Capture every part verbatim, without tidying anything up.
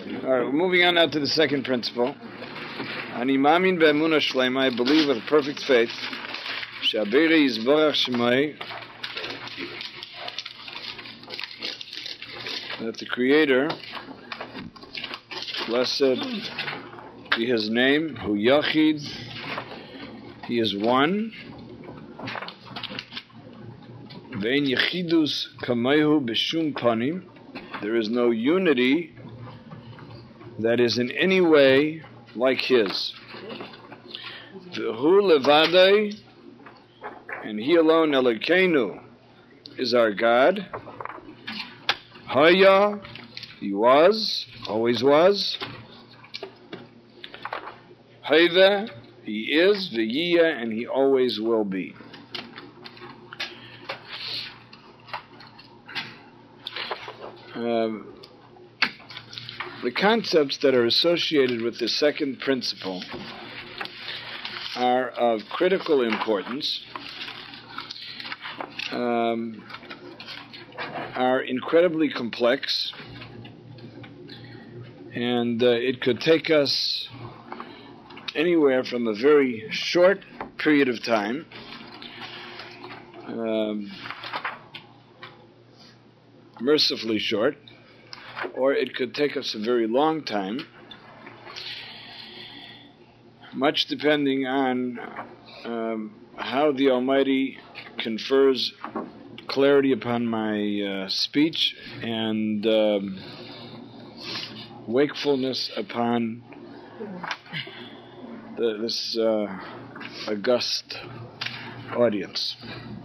All right, we're moving on now to the second principle. Ani mamin be'emunah shleima, I believe with perfect faith, she'abirei yizborach shemai, that the Creator, blessed be His name, Hu Yachid, He is one, Ve'en yechidus kamayhu b'shum panim, there is no unity that is in any way like His. V'hu levadai, and He alone, Elokeinu, is our God. Haya, He was, always was. Hayva, He is. V'yiyah, and He always will be. Um, the concepts that are associated with the second principle are of critical importance, um, are incredibly complex, and uh, it could take us anywhere from a very short period of time um, mercifully short, or it could take us a very long time, much depending on um, how the Almighty confers clarity upon my uh, speech and um, wakefulness upon the, this uh, august audience.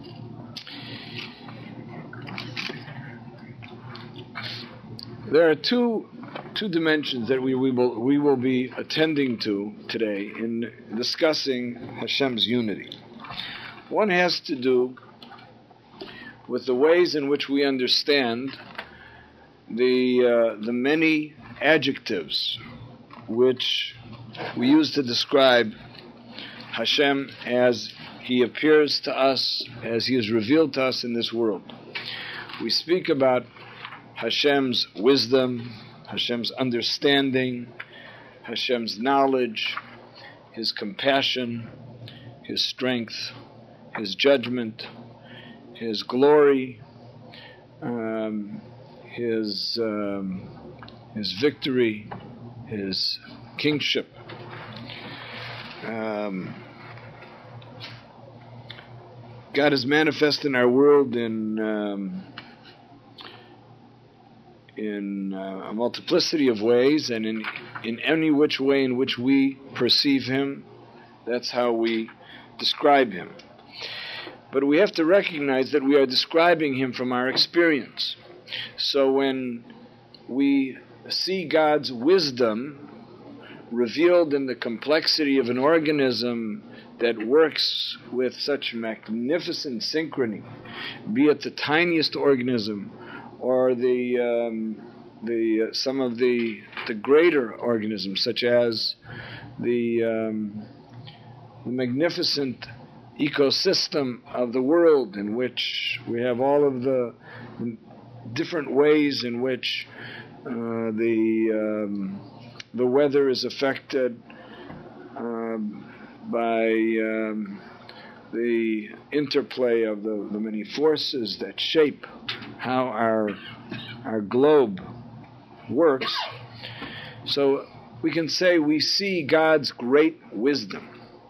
There are two two dimensions that we, we will we will be attending to today in discussing Hashem's unity. One has to do with the ways in which we understand the uh, the many adjectives which we use to describe Hashem as He appears to us, as He is revealed to us in this world. We speak about Hashem's wisdom, Hashem's understanding, Hashem's knowledge, His compassion, His strength, His judgment, His glory, um, His um, His victory, His kingship. Um, God is manifest in our world in um, in uh, a multiplicity of ways, and in in any which way in which we perceive Him, that's how we describe Him. But we have to recognize that we are describing Him from our experience. So when we see God's wisdom revealed in the complexity of an organism that works with such magnificent synchrony, be it the tiniest organism or the um, the uh, some of the the greater organisms, such as the um, the magnificent ecosystem of the world, in which we have all of the different ways in which uh, the um, the weather is affected um, by um, the interplay of the, the many forces that shape how our our globe works. So we can say we see God's great wisdom.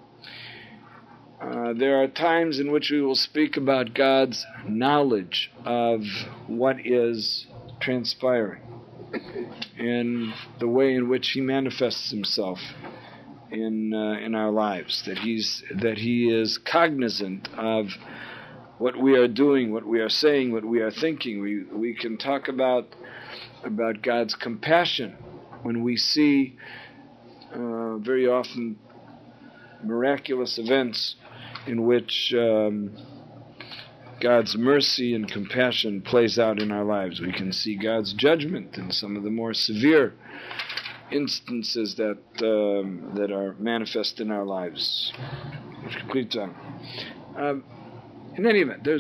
Uh, there are times in which we will speak about God's knowledge of what is transpiring in the way in which He manifests Himself in uh, in our lives, that he's that He is cognizant of what we are doing, what we are saying, what we are thinking. We we can talk about about God's compassion when we see uh, very often miraculous events in which um, God's mercy and compassion plays out in our lives. We can see God's judgment in some of the more severe instances that um, that are manifest in our lives. Um, in any event, there's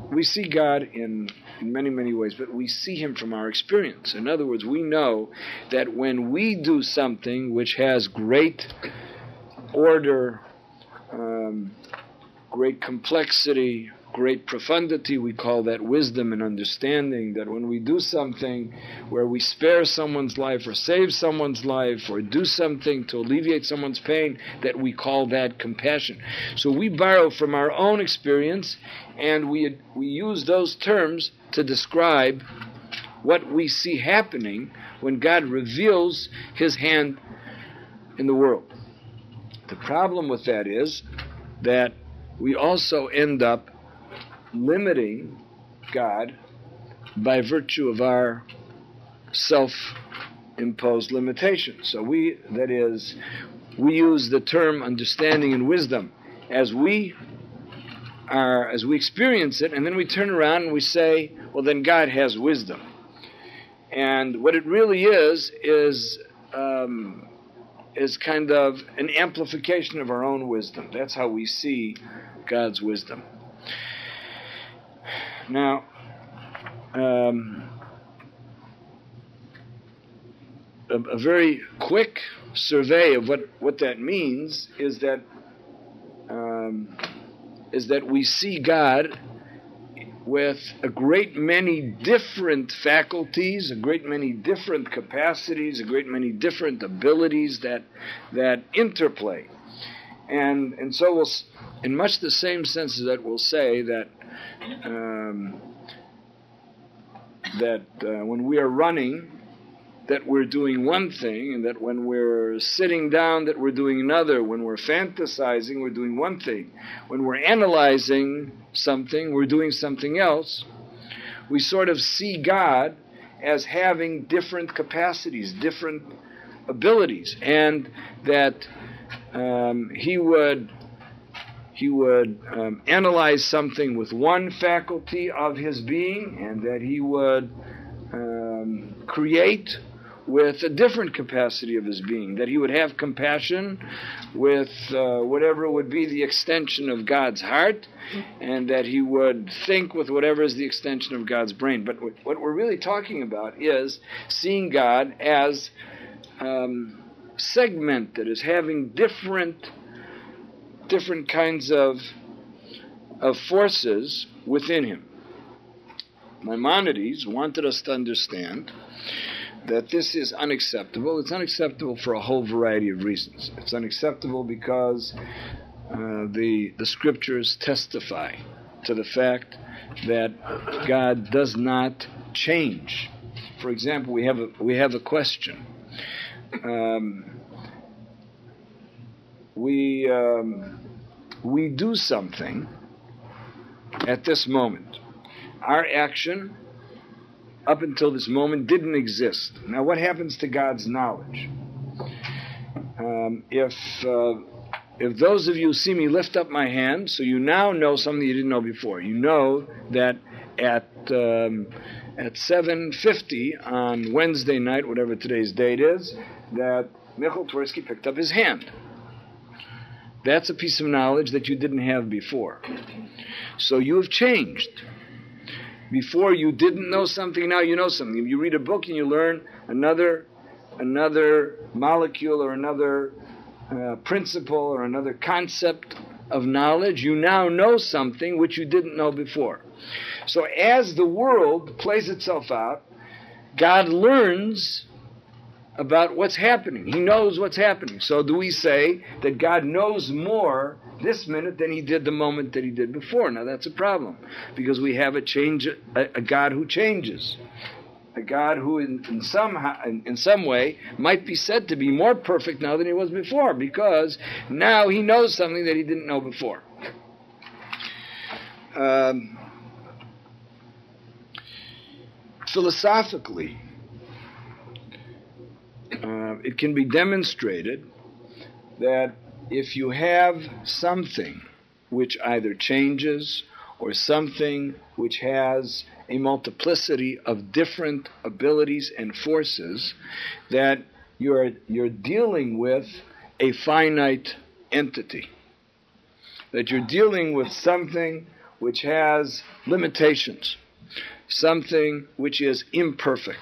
we see God in, in many, many ways, but we see him from our experience. In other words, we know that when we do something which has great order, um, great complexity, great profundity, we call that wisdom and understanding, that when we do something where we spare someone's life or save someone's life or do something to alleviate someone's pain, that we call that compassion. So we borrow from our own experience and we we use those terms to describe what we see happening when God reveals his hand in the world. The problem with that is that we also end up limiting God by virtue of our self-imposed limitations. So we, that is, we use the term understanding and wisdom as we are, as we experience it, and then we turn around and we say, well, then God has wisdom. And what it really is, is um, is kind of an amplification of our own wisdom. That's how we see God's wisdom. Now, um, a, a very quick survey of what, what that means is that um, is that we see God with a great many different faculties, a great many different capacities, a great many different abilities that that interplay, and and so we'll, in much the same sense as that, we'll say that um, that uh, when we are running, that we're doing one thing, and that when we're sitting down, that we're doing another. When we're fantasizing, we're doing one thing. When we're analyzing something, we're doing something else. We sort of see God as having different capacities, different abilities, and that um, he would he would um, analyze something with one faculty of his being, and that he would um, create with a different capacity of his being, that he would have compassion with uh, whatever would be the extension of God's heart, and that he would think with whatever is the extension of God's brain. But w- what we're really talking about is seeing God as um, segmented, as having different different kinds of of forces within him. Maimonides wanted us to understand that this is unacceptable. It's unacceptable for a whole variety of reasons. It's unacceptable because uh, the the scriptures testify to the fact that God does not change. For example, we have a we have a question. Um, we um, we do something at this moment. Our action up until this moment didn't exist. Now, what happens to God's knowledge? Um, if uh, if those of you who see me lift up my hand, so you now know something you didn't know before. You know that at um, at seven fifty on Wednesday night, whatever today's date is, that Michal Twersky picked up his hand. That's a piece of knowledge that you didn't have before. So you have changed. Before you didn't know something, now you know something. If you read a book and you learn another another molecule or another uh, principle or another concept of knowledge, you now know something which you didn't know before. So as the world plays itself out, God learns about what's happening. He knows what's happening. So do we say that God knows more this minute than he did the moment that he did before? Now that's a problem, because we have a change, a, a God who changes, a God who in, in some in, in some way might be said to be more perfect now than he was before, because now he knows something that he didn't know before. Um, philosophically, Uh, it can be demonstrated that if you have something which either changes or something which has a multiplicity of different abilities and forces, that you're you're dealing with a finite entity, that you're dealing with something which has limitations, something which is imperfect.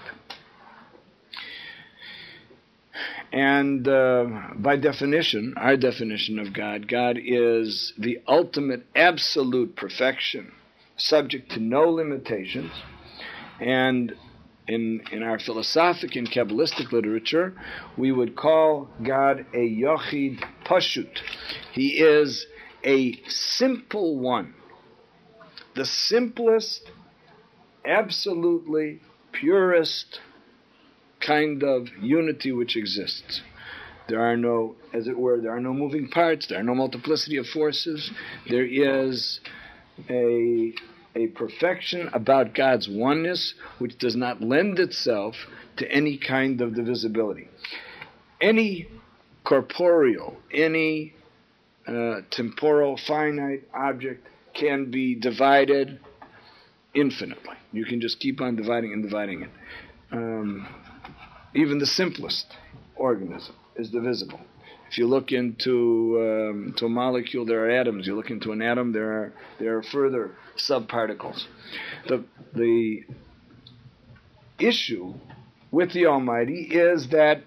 And uh, by definition, our definition of God, God is the ultimate absolute perfection, subject to no limitations. And in in our philosophic and Kabbalistic literature, we would call God a Yochid Pashut. He is a simple one, the simplest, absolutely purest kind of unity which exists. There are no, as it were, there are no moving parts, there are no multiplicity of forces. There is a, a perfection about God's oneness which does not lend itself to any kind of divisibility. Any corporeal, any uh, temporal, finite object can be divided infinitely. You can just keep on dividing and dividing it. Um, even the simplest organism is divisible. If you look into um, to a molecule, there are atoms. You look into an atom, there are there are further subparticles. The the issue with the Almighty is that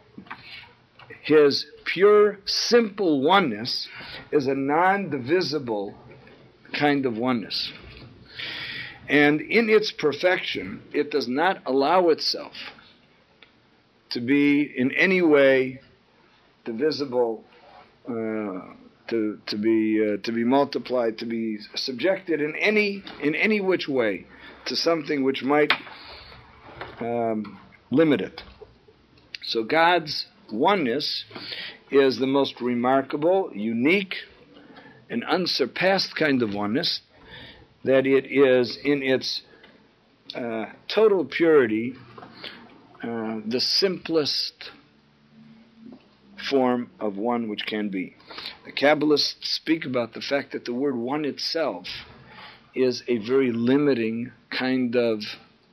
His pure, simple oneness is a non-divisible kind of oneness. And in its perfection, it does not allow itself to be in any way divisible, uh, to to be uh, to be multiplied, to be subjected in any in any which way to something which might um, limit it. So God's oneness is the most remarkable, unique, and unsurpassed kind of oneness, that it is in its uh, total purity uh, the simplest form of one which can be. The Kabbalists speak about the fact that the word one itself is a very limiting kind of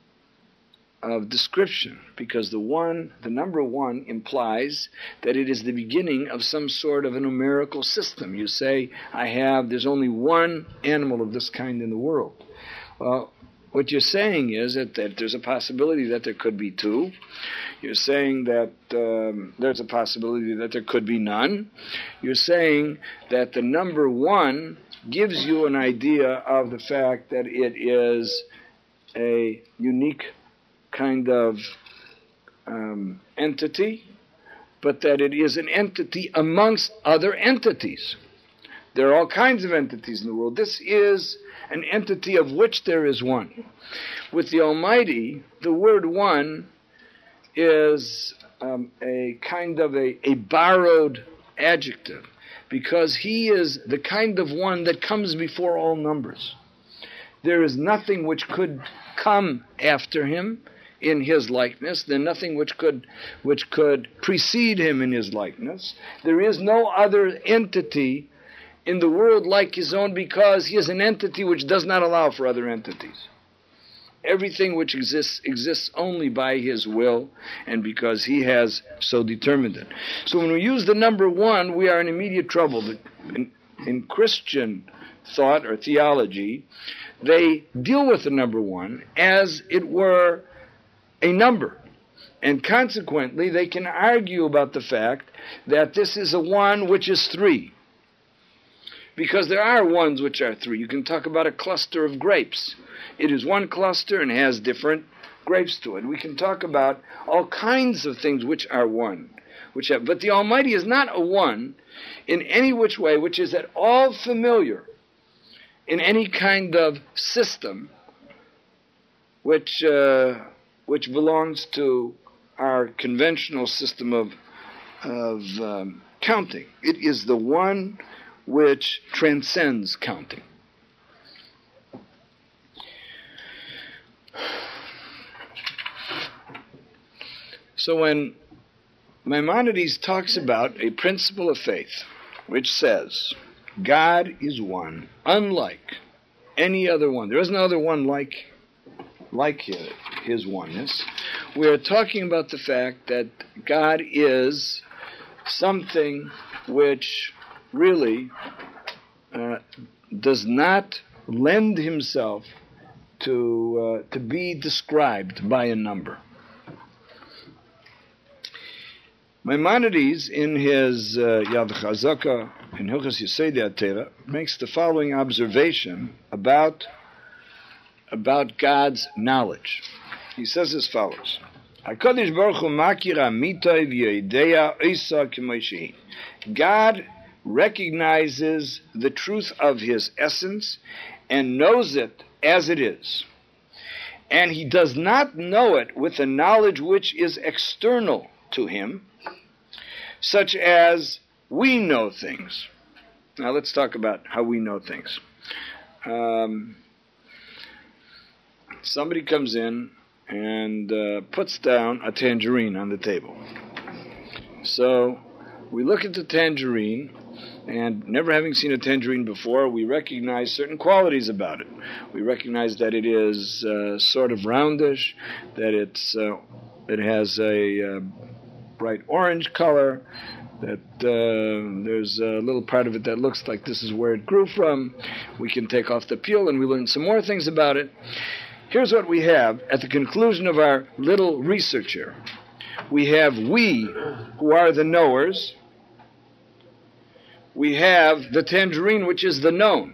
of description, because the one, the number one, implies that it is the beginning of some sort of a numerical system. You say, I have, there's only one animal of this kind in the world. Well, what you're saying is that, that there's a possibility that there could be two. You're saying that um, there's a possibility that there could be none. You're saying that the number one gives you an idea of the fact that it is a unique kind of um, entity, but that it is an entity amongst other entities. There are all kinds of entities in the world. This is an entity of which there is one. With the Almighty, the word one is um, a kind of a, a borrowed adjective, because He is the kind of one that comes before all numbers. There is nothing which could come after Him in His likeness. There's nothing which could which could precede Him in His likeness. There is no other entity in the world like His own, because He is an entity which does not allow for other entities. Everything which exists exists only by His will, and because He has so determined it. So when we use the number one, we are in immediate trouble. In, in Christian thought or theology, they deal with the number one as it were a number. And consequently, they can argue about the fact that this is a one which is three. Because there are ones which are three. You can talk about a cluster of grapes. It is one cluster and has different grapes to it. We can talk about all kinds of things which are one. Which have, but the Almighty is not a one in any which way, which is at all familiar in any kind of system which uh, which belongs to our conventional system of of um, counting. It is the one which transcends counting. So when Maimonides talks about a principle of faith which says God is one, unlike any other one, there is no other one like like his, his oneness, we are talking about the fact that God is something which really uh, does not lend himself to uh, to be described by a number. Maimonides, in his uh, Yad Chazaka, in Hilchos Yesodei HaTorah, makes the following observation about, about God's knowledge. He says as follows: HaKadosh Baruch Hu makir amitoi v'yodeya oisa k'moi shehi. God recognizes the truth of his essence and knows it as it is. And he does not know it with a knowledge which is external to him, such as we know things. Now let's talk about how we know things. Um, somebody comes in and uh, puts down a tangerine on the table. So we look at the tangerine, and never having seen a tangerine before, we recognize certain qualities about it. We recognize that it is uh, sort of roundish, that it's uh, it has a uh, bright orange color, that uh, there's a little part of it that looks like this is where it grew from. We can take off the peel and we learn some more things about it. Here's what we have at the conclusion of our little research here. We have we, who are the knowers. We have the tangerine, which is the known.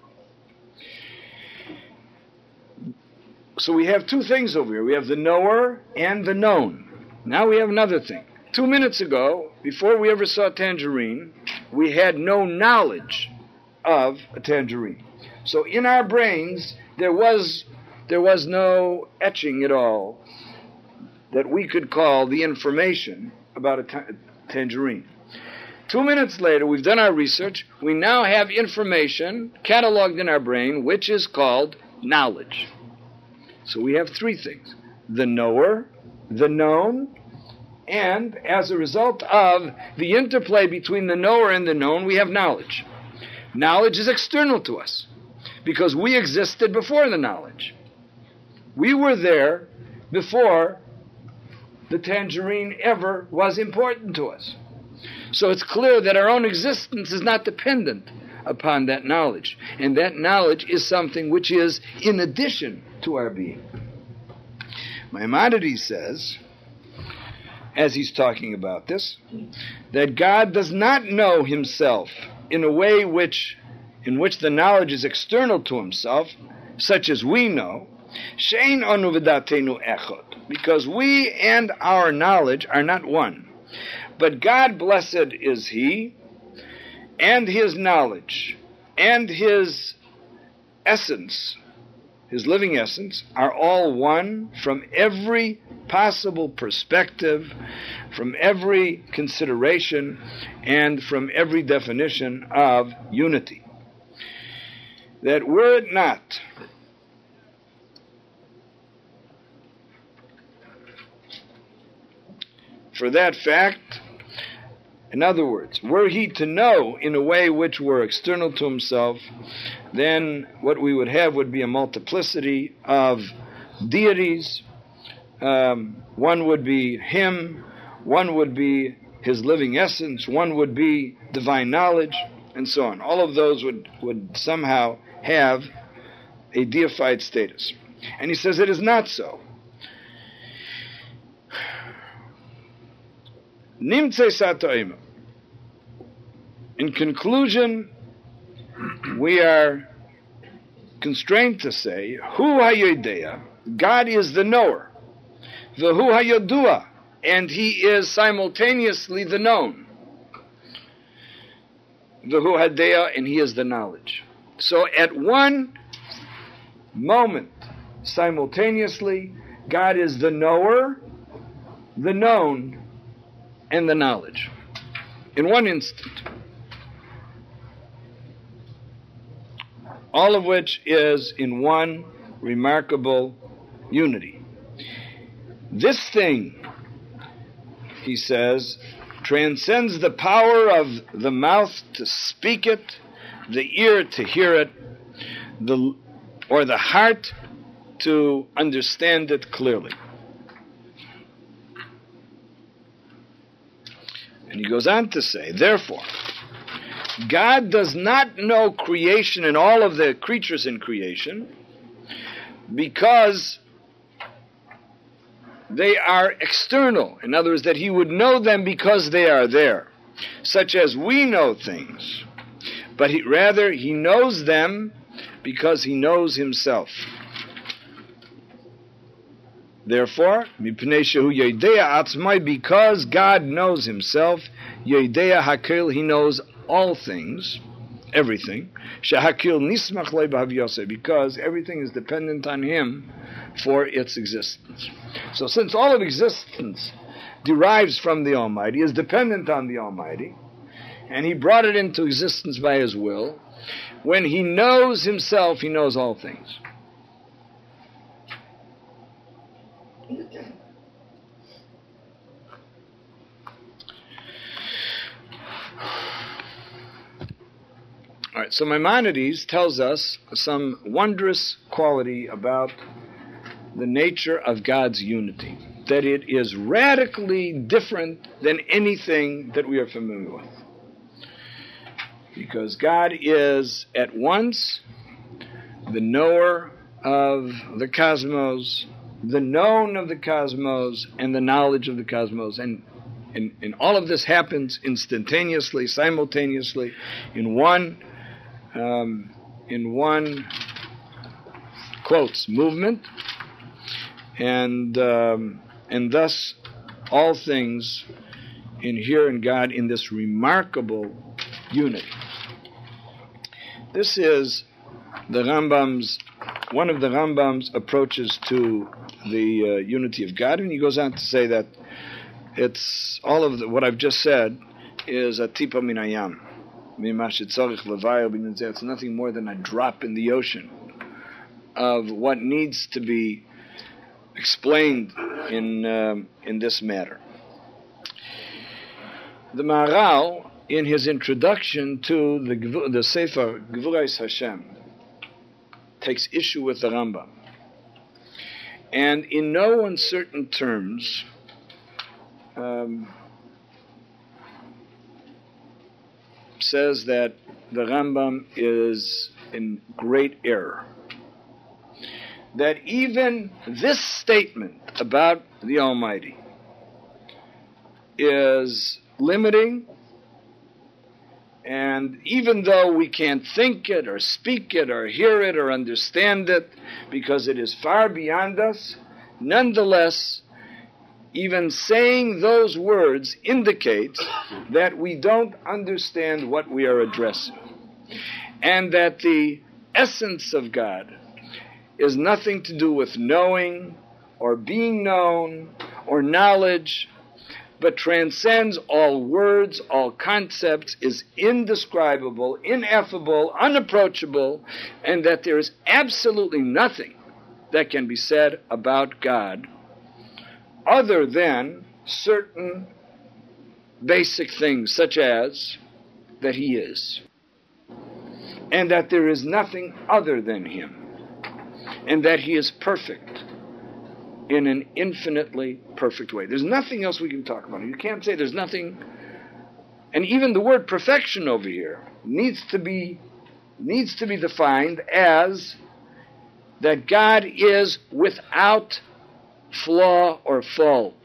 So we have two things over here. We have the knower and the known. Now we have another thing. Two minutes ago, before we ever saw tangerine, we had no knowledge of a tangerine. So in our brains, there was there was no etching at all that we could call the information about a ta- tangerine. Two minutes later, we've done our research. We now have information cataloged in our brain, which is called knowledge. So we have three things: the knower, the known, and as a result of the interplay between the knower and the known, we have knowledge. Knowledge is external to us because we existed before the knowledge. We were there before the tangerine ever was important to us. So it's clear that our own existence is not dependent upon that knowledge. And that knowledge is something which is in addition to our being. Maimonides says, as he's talking about this, that God does not know himself in a way which, in which the knowledge is external to himself, such as we know, she'ein anu v'datenu echad, because we and our knowledge are not one. But God, blessed is he, and his knowledge, and his essence, his living essence, are all one from every possible perspective, from every consideration, and from every definition of unity. That were it not for that fact, in other words, were he to know in a way which were external to himself, then what we would have would be a multiplicity of deities. Um, one would be him, one would be his living essence, one would be divine knowledge, and so on. All of those would, would somehow have a deified status. And he says it is not so. In conclusion, we are constrained to say, Hu HaYodea, God is the knower, V'Hu HaYodua, and he is simultaneously the known, V'Hu HaDea, and he is the knowledge. So at one moment, simultaneously, God is the knower, the known, and the knowledge. In one instant. All of which is in one remarkable unity. This thing, he says, transcends the power of the mouth to speak it, the ear to hear it, the or the heart to understand it clearly. And he goes on to say, therefore, God does not know creation and all of the creatures in creation because they are external. In other words, that he would know them because they are there, such as we know things. But he, rather, he knows them because he knows himself. Therefore, because God knows himself, Yodeya Hakel, he knows all things, everything, because everything is dependent on him for its existence. So since all of existence derives from the Almighty, is dependent on the Almighty, and he brought it into existence by his will, when he knows himself, he knows all things. All right, so Maimonides tells us some wondrous quality about the nature of God's unity, that it is radically different than anything that we are familiar with. Because God is at once the knower of the cosmos, the known of the cosmos, and the knowledge of the cosmos. And, and, and all of this happens instantaneously, simultaneously, in one, um, in one, quotes, movement. And, um, and thus all things inhere in God in this remarkable unity. This is the Rambam's, one of the Rambam's approaches to the uh, unity of God, and he goes on to say that it's all of the, what I've just said is a tipa min hayam, it's nothing more than a drop in the ocean of what needs to be explained in um, in this matter. The Maharal, in his introduction to the, the Sefer Gvurais Hashem, takes issue with the Rambam, and in no uncertain terms um, says that the Rambam is in great error. That even this statement about the Almighty is limiting, and even though we can't think it or speak it or hear it or understand it because it is far beyond us, nonetheless, even saying those words indicates that we don't understand what we are addressing, and that the essence of God is nothing to do with knowing or being known or knowledge, but transcends all words, all concepts, is indescribable, ineffable, unapproachable, and that there is absolutely nothing that can be said about God other than certain basic things, such as that he is, and that there is nothing other than him, and that he is perfect in an infinitely perfect way. There's nothing else we can talk about. You can't say there's nothing. And even the word perfection over here needs to be needs to be defined as that God is without flaw or fault.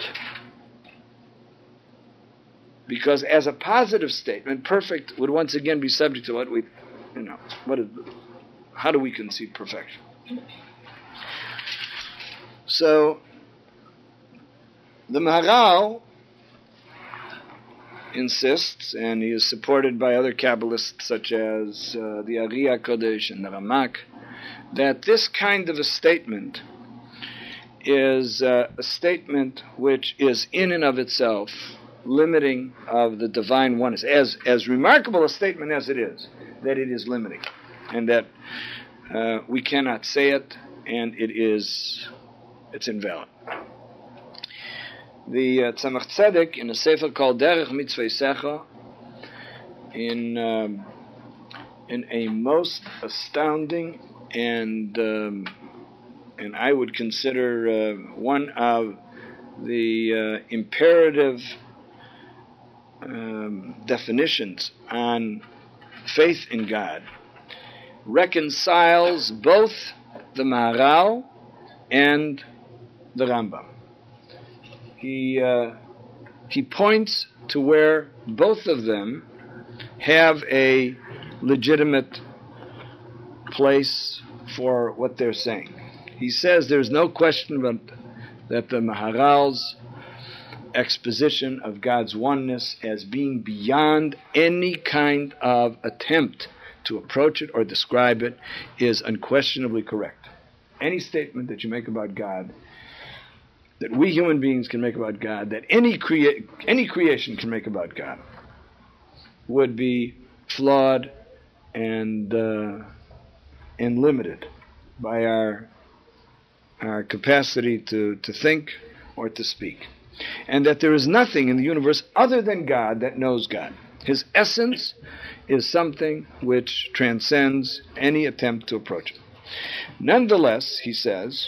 Because as a positive statement, perfect would once again be subject to what we, you know, what is, how do we conceive perfection? So, the Maharal insists, and he is supported by other Kabbalists such as uh, the Ari HaKodesh and the Ramak, that this kind of a statement is uh, a statement which is in and of itself limiting of the divine oneness, as, as remarkable a statement as it is, that it is limiting, and that uh, we cannot say it, and it is... it's invalid. The uh, Tzemach Tzedek, in a sefer called Derech Mitzvei Secha, in um, in a most astounding and um, and I would consider uh, one of the uh, imperative um, definitions on faith in God, reconciles both the Maharal and the Rambam. He, uh, he points to where both of them have a legitimate place for what they're saying. He says there's no question about that the Maharal's exposition of God's oneness as being beyond any kind of attempt to approach it or describe it is unquestionably correct. Any statement that you make about God, that we human beings can make about God, that any crea- any creation can make about God, would be flawed and uh, and limited by our our capacity to, to think or to speak. And that there is nothing in the universe other than God that knows God. His essence is something which transcends any attempt to approach it. Nonetheless, he says,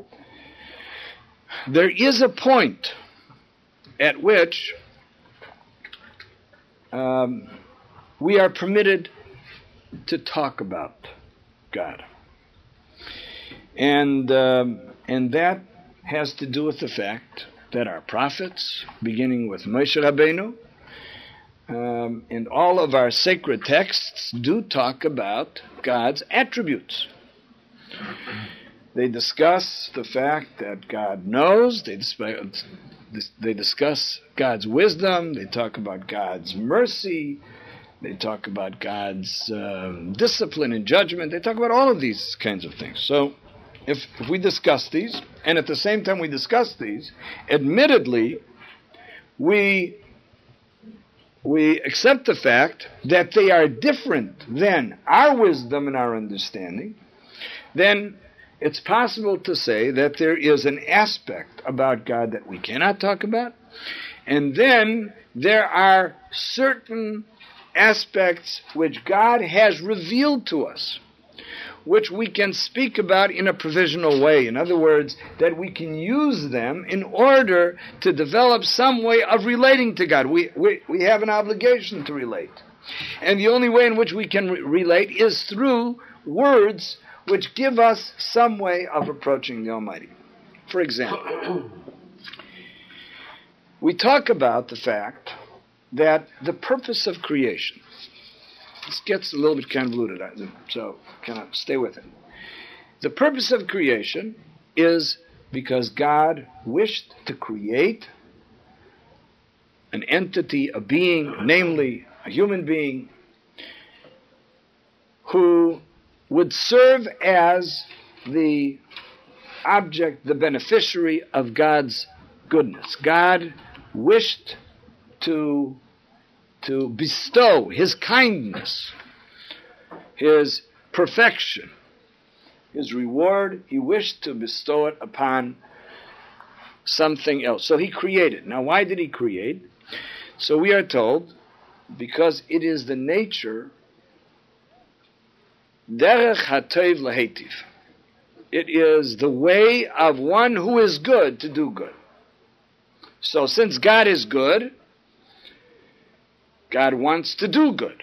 there is a point at which um, we are permitted to talk about God. And um, and that has to do with the fact that our prophets, beginning with Moshe Rabbeinu, um, and all of our sacred texts do talk about God's attributes. They discuss the fact that God knows, they, disp- they discuss God's wisdom, they talk about God's mercy, they talk about God's um, discipline and judgment, they talk about all of these kinds of things. So, If, if we discuss these, and at the same time we discuss these, admittedly, we, we accept the fact that they are different than our wisdom and our understanding, then it's possible to say that there is an aspect about God that we cannot talk about, and then there are certain aspects which God has revealed to us, which we can speak about in a provisional way. In other words, that we can use them in order to develop some way of relating to God. We, we, we have an obligation to relate. And the only way in which we can re- relate is through words which give us some way of approaching the Almighty. For example, we talk about the fact that the purpose of creation, this gets a little bit convoluted, so kind of stay with it. The purpose of creation is because God wished to create an entity, a being, namely a human being, who would serve as the object, the beneficiary of God's goodness. God wished to to bestow his kindness, his perfection, his reward. He wished to bestow it upon something else. So he created. Now, why did he create? So we are told, because it is the nature, derech hatov lahetiv. It is the way of one who is good to do good. So since God is good, God wants to do good.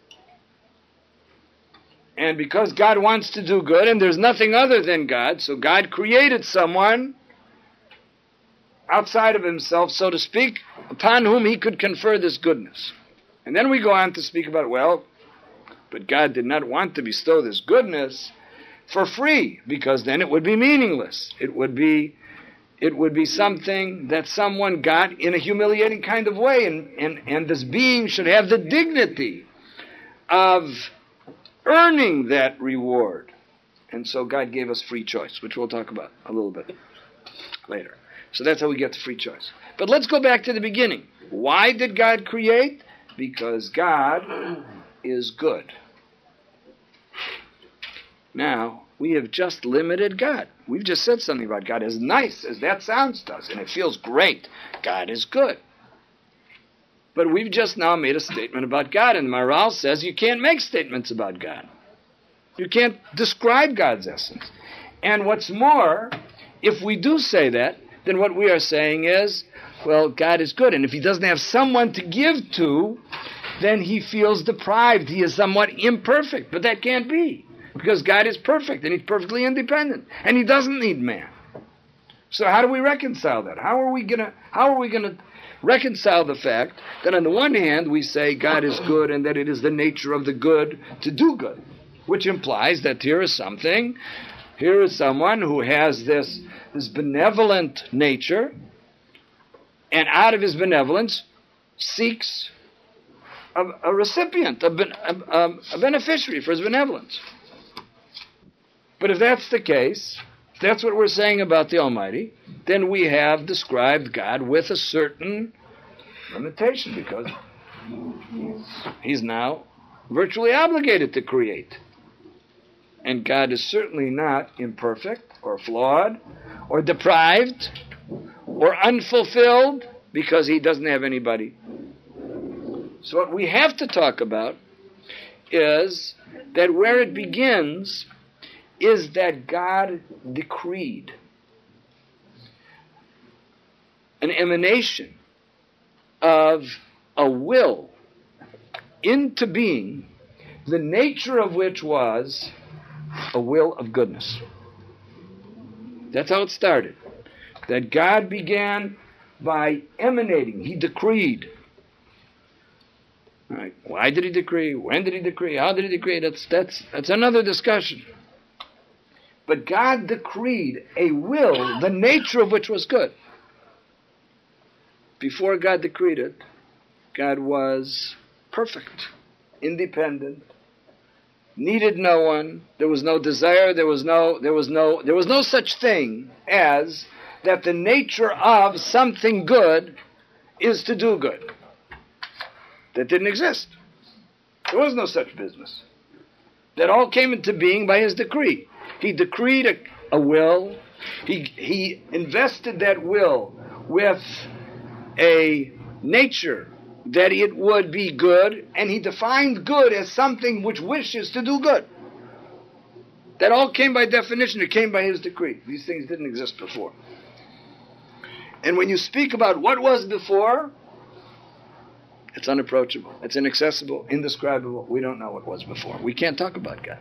And because God wants to do good, and there's nothing other than God, so God created someone outside of himself, so to speak, upon whom he could confer this goodness. And then we go on to speak about, well, but God did not want to bestow this goodness for free, because then it would be meaningless. It would be It would be something that someone got in a humiliating kind of way, and, and, and this being should have the dignity of earning that reward. And so God gave us free choice, which we'll talk about a little bit later. So that's how we get the free choice. But let's go back to the beginning. Why did God create? Because God is good. Now, we have just limited God. We've just said something about God. As nice as that sounds to us, and it feels great, God is good. But we've just now made a statement about God, and Maharal says you can't make statements about God. You can't describe God's essence. And what's more, if we do say that, then what we are saying is, well, God is good, and if he doesn't have someone to give to, then he feels deprived. He is somewhat imperfect. But that can't be, because God is perfect and he's perfectly independent and he doesn't need man. So how do we reconcile that? How are we gonna how are we gonna reconcile the fact that on the one hand we say God is good and that it is the nature of the good to do good, which implies that here is something, here is someone who has this, this benevolent nature, and out of his benevolence seeks a, a recipient, a, a, a beneficiary for his benevolence. But if that's the case, if that's what we're saying about the Almighty, then we have described God with a certain limitation, because he's now virtually obligated to create. And God is certainly not imperfect or flawed or deprived or unfulfilled, because he doesn't have anybody. So what we have to talk about is that where it begins is that God decreed an emanation of a will into being, the nature of which was a will of goodness. That's how it started. That God began by emanating. He decreed. All right. Why did he decree? When did he decree? How did he decree? That's, that's, that's another discussion. But God decreed a will, the nature of which was good. Before God decreed it, God was perfect, independent, needed no one. There was no desire. There was no. There was no. There was no such thing as that. The nature of something good is to do good. That didn't exist. There was no such business. That all came into being by his decree. He decreed a, a will. He he invested that will with a nature that it would be good, and he defined good as something which wishes to do good. That all came by definition. It came by his decree. These things didn't exist before. And when you speak about what was before, it's unapproachable. It's inaccessible, indescribable. We don't know what was before. We can't talk about God.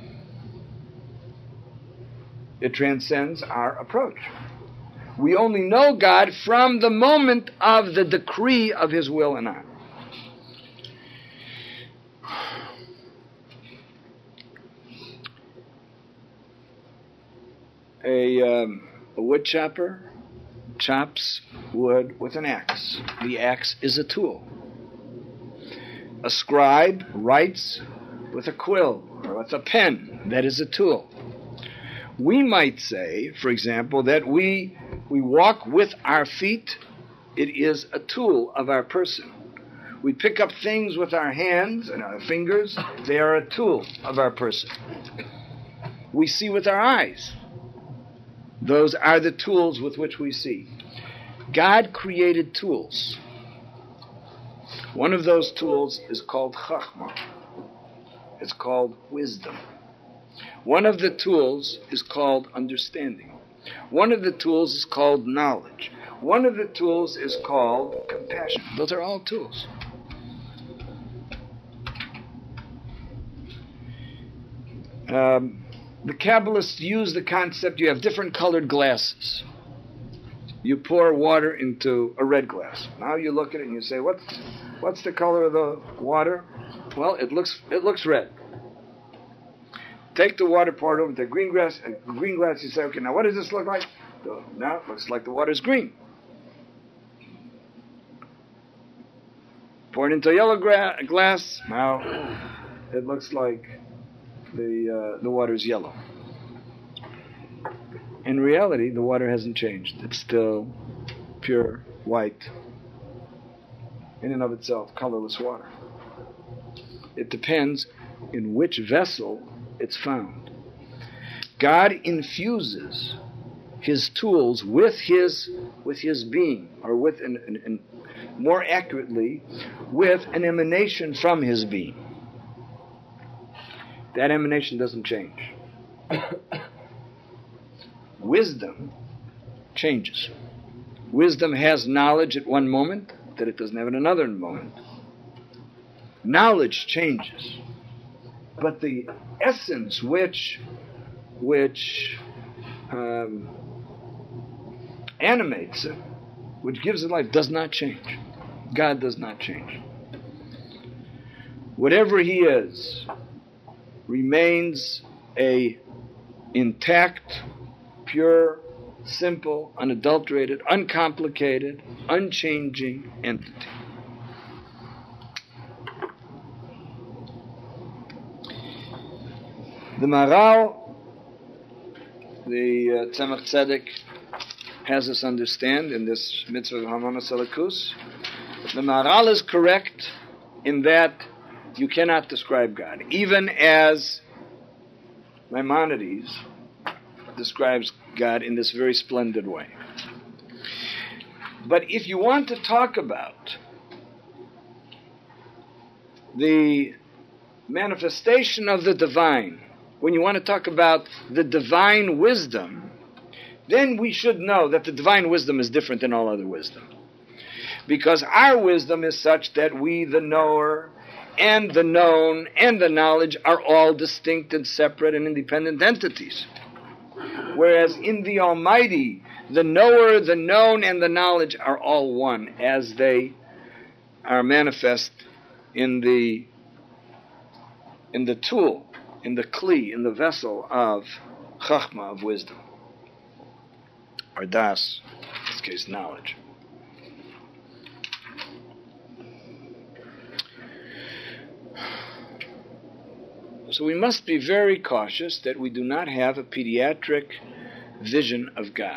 It transcends our approach. We only know God from the moment of the decree of his will in our. A, um, a wood chopper chops wood with an axe. The axe is a tool. A scribe writes with a quill or with a pen. That is a tool. We might say, for example, that we we walk with our feet. It is a tool of our person. We pick up things with our hands and our fingers. They are a tool of our person. We see with our eyes. Those are the tools with which we see. God created tools. One of those tools is called chachma. It's called wisdom. One of the tools is called understanding. One of the tools is called knowledge. One of the tools is called compassion. Those are all tools. Um, the Kabbalists use the concept, you have different colored glasses. You pour water into a red glass. Now you look at it and you say, what's, what's the color of the water? Well, it looks, it looks red. Take the water, pour it over the green glass, uh, green glass, you say, okay, now what does this look like? So now it looks like the water's green. Pour it into a yellow gra- glass, now it looks like the uh, the water's yellow. In reality, the water hasn't changed. It's still pure white, in and of itself, colorless water. It depends in which vessel it's found. God infuses his tools with his with his being, or with an, an, an more accurately, with an emanation from his being. That emanation doesn't change. Wisdom changes. Wisdom has knowledge at one moment that it doesn't have at another moment. knowledge changes, but the essence which which um, animates it, which gives it life, does not change. God does not change. Whatever He is remains a intact, pure, simple, unadulterated, uncomplicated, unchanging entity. The Maharal, the uh, Tzemach Tzedek, has us understand in this mitzvah of Hamanas Alakus. The Maharal is correct in that you cannot describe God, even as Maimonides describes God in this very splendid way. But if you want to talk about the manifestation of the divine, when you want to talk about the divine wisdom, then we should know that the divine wisdom is different than all other wisdom. Because our wisdom is such that we, the knower, and the known, and the knowledge are all distinct and separate and independent entities. Whereas in the Almighty, the knower, the known, and the knowledge are all one, as they are manifest in the in the tool, in the kli, in the vessel of chachma, of wisdom, or das, in this case, knowledge. So we must be very cautious that we do not have a pediatric vision of God,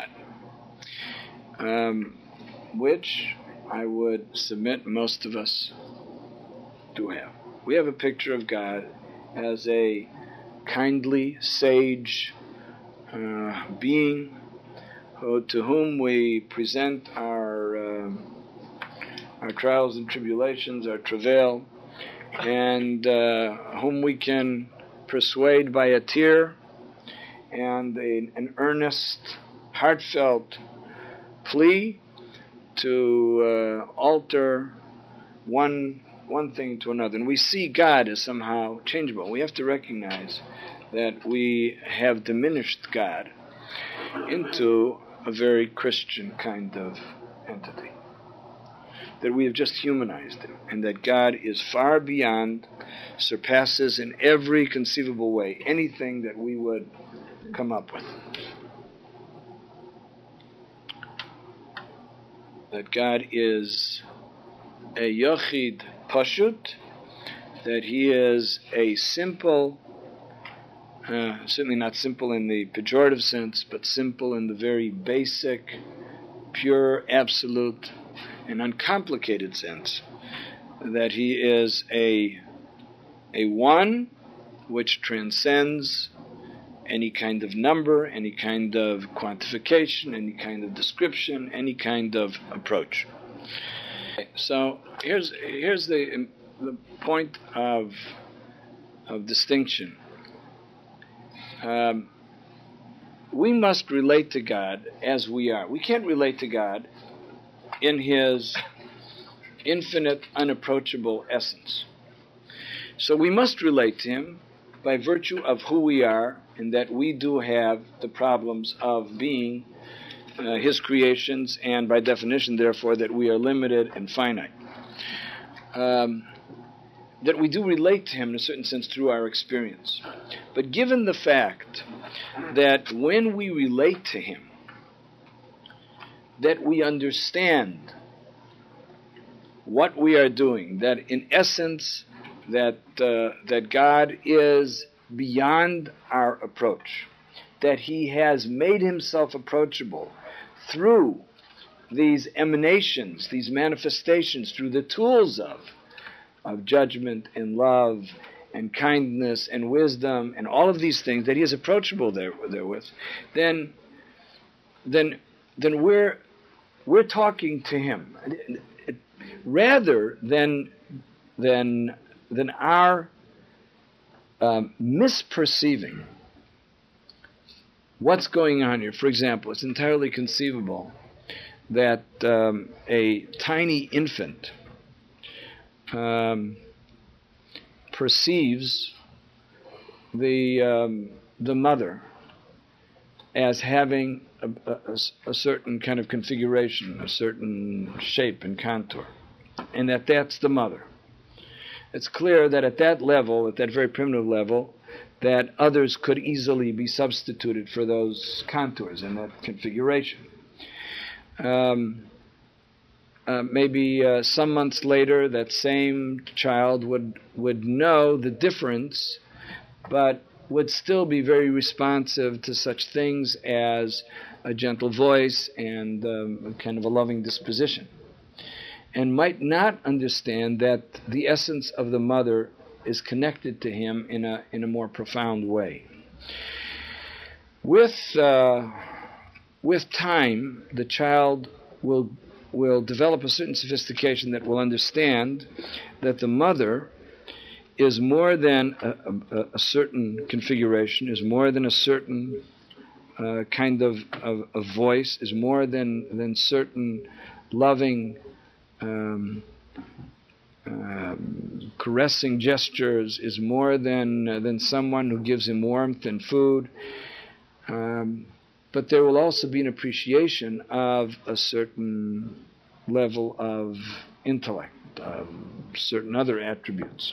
um, which I would submit most of us do have. We have a picture of God as a kindly, sage uh, being who, to whom we present our uh, our trials and tribulations, our travail, and uh, whom we can persuade by a tear and a, an earnest, heartfelt plea to uh, alter one one thing to another. And we see God as somehow changeable. We have to recognize that we have diminished God into a very Christian kind of entity, that we have just humanized him, and that God is far beyond, surpasses in every conceivable way anything that we would come up with. That God is a yochid pashut, that he is a simple, uh, certainly not simple in the pejorative sense, but simple in the very basic, pure, absolute, an uncomplicated sense, that he is a a one which transcends any kind of number, any kind of quantification, any kind of description, any kind of approach. So here's here's the the point of of distinction. Um, we must relate to God as we are. We can't relate to God in his infinite, unapproachable essence. So we must relate to him by virtue of who we are, and that we do have the problems of being uh, his creations, and by definition, therefore, that we are limited and finite. Um, that we do relate to him in a certain sense through our experience. But given the fact that when we relate to him, that we understand what we are doing, that in essence, that uh, that God is beyond our approach, that he has made himself approachable through these emanations, these manifestations, through the tools of, of judgment and love and kindness and wisdom and all of these things, that he is approachable there, therewith, then, then, then we're we're talking to him, rather than than than our um, misperceiving what's going on here. For example, it's entirely conceivable that um, a tiny infant um, perceives the um, the mother as having a, a, a certain kind of configuration, a certain shape and contour, and that that's the mother. It's clear that at that level, at that very primitive level, that others could easily be substituted for those contours and that configuration. Um, uh, maybe uh, some months later, that same child would would know the difference, but would still be very responsive to such things as a gentle voice and um, kind of a loving disposition, and might not understand that the essence of the mother is connected to him in a in a more profound way. With uh, with time, the child will will develop a certain sophistication that will understand that the mother is more than a, a, a certain configuration, is more than a certain uh, kind of, of, of voice, is more than than certain loving, um, um, caressing gestures, is more than uh, than someone who gives him warmth and food. Um, but there will also be an appreciation of a certain level of intellect, of certain other attributes.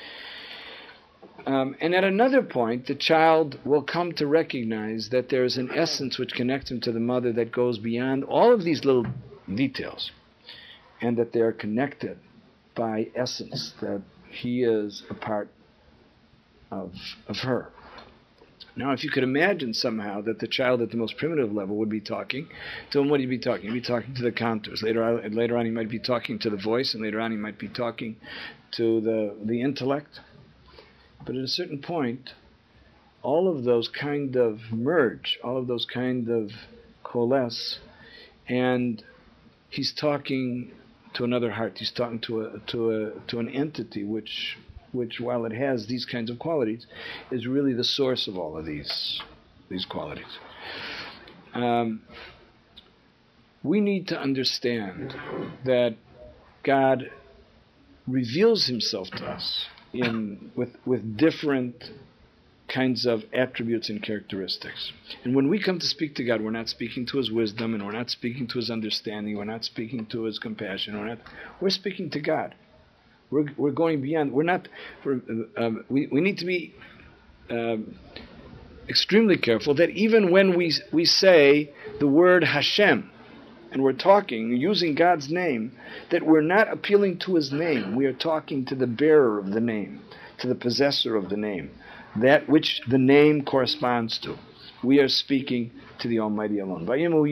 Um, and at another point, the child will come to recognize that there is an essence which connects him to the mother that goes beyond all of these little details, and that they are connected by essence, that he is a part of, of her. Now, if you could imagine somehow that the child at the most primitive level would be talking to him, what would he be talking? He'd be talking to the contours. Later on, later on he might be talking to the voice, and later on he might be talking to the, the intellect. But at a certain point, all of those kind of merge, all of those kind of coalesce, and he's talking to another heart. He's talking to a to a to an entity which which while it has these kinds of qualities, is really the source of all of these these qualities. Um, we need to understand that God reveals himself to us in with with different kinds of attributes and characteristics. And when we come to speak to God, we're not speaking to his wisdom, and we're not speaking to his understanding, we're not speaking to his compassion, we're not we're speaking to God. We're we're going beyond. We're not. We're, um, we we need to be um, extremely careful that even when we we say the word Hashem, and we're talking using God's name, that we're not appealing to his name. We are talking to the bearer of the name, to the possessor of the name, that which the name corresponds to. We are speaking to the Almighty alone.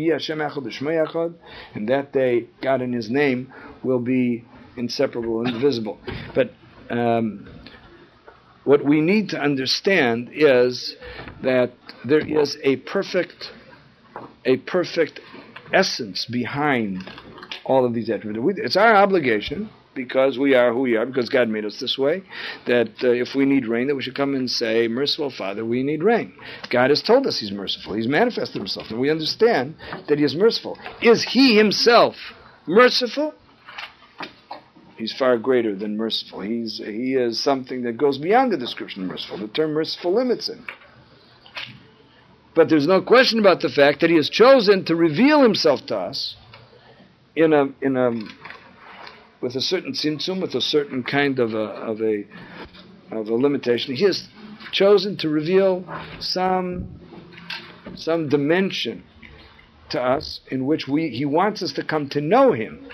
And that day, God and his name will be inseparable and indivisible. But um, what we need to understand is that there is a perfect, a perfect essence behind all of these attributes. It's our obligation, because we are who we are, because God made us this way, that uh, if we need rain, that we should come and say, "Merciful Father, we need rain." God has told us he's merciful. He's manifested himself, and we understand that he is merciful. Is he himself merciful? He's far greater than merciful. He's he is something that goes beyond the description of merciful. The term merciful limits him. But there's no question about the fact that he has chosen to reveal himself to us in a in a with a certain tzimtzum, with a certain kind of a of a of a limitation. He has chosen to reveal some some dimension to us in which we he wants us to come to know him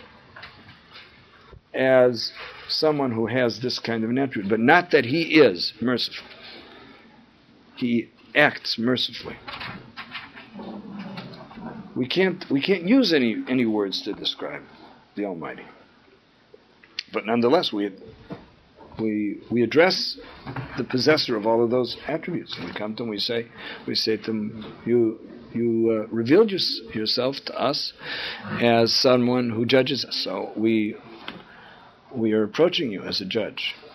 as someone who has this kind of an attribute, but not that he is merciful. He acts mercifully. We can't we can't use any any words to describe the Almighty. But nonetheless, we we we address the possessor of all of those attributes. And we come to him, we say we say to him, you you uh, revealed your, yourself to us as someone who judges us. So we we are approaching you as a judge.